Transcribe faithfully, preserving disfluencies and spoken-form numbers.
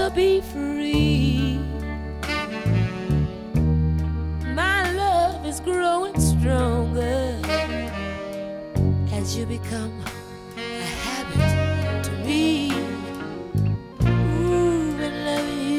to be free. My love is growing stronger as you become